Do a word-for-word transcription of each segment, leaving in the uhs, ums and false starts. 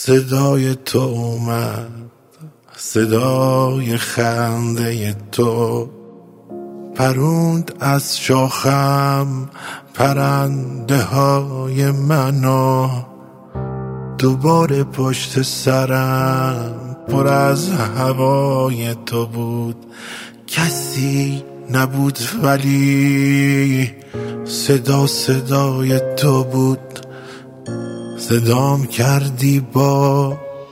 صدای تو اومد، صدای خنده تو پروند از شاخم پرنده های منو. دوباره پشت سرم پر از هوای تو بود، کسی نبود ولی صدا صدای تو بود. صدام کردی با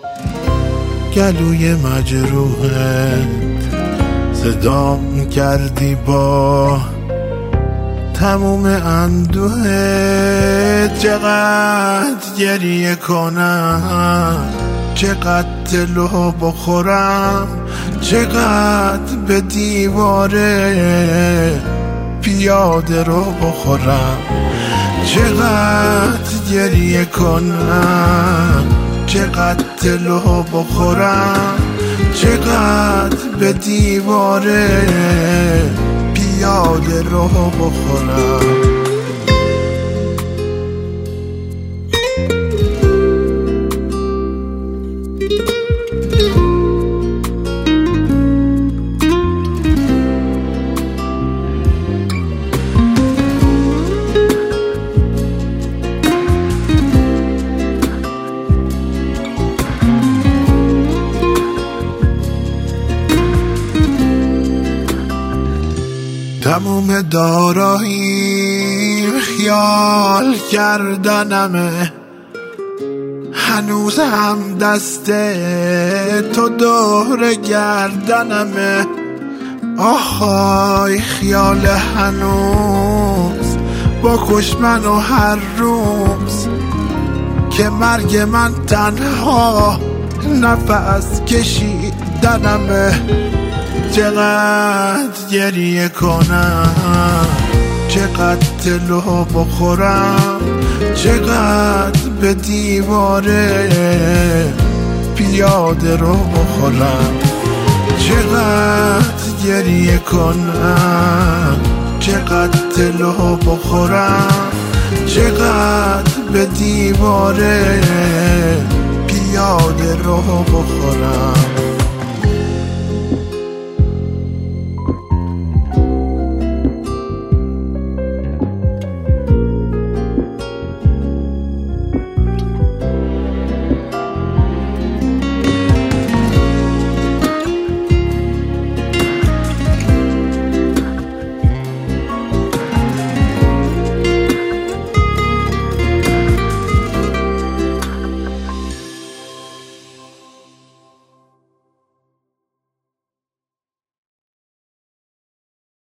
گلوی مجروحت، صدام کردی با تموم اندوهت. چقدر گریه کنم، چقدر تلو بخورم، چقدر به دیواره پیاده رو بخورم. چقدر گریه کنم، چقدر تلو بخورم، چقدر به دیواره پیاده رو بخورم. تموم داراییم خیال کردنمه، هنوز هم دست تو دور گردنمه. آهای خیال هنوز بکش منو هر روز، که مرگ من تنها نفس کشیدنمه. چقدر گریه کنم، چقدر تلو بخورم، چقدر به دیواره پیاده رو بخورم. چقدر گریه کنم، چقدر تلو بخورم، چقدر به دیواره پیاده رو بخورم.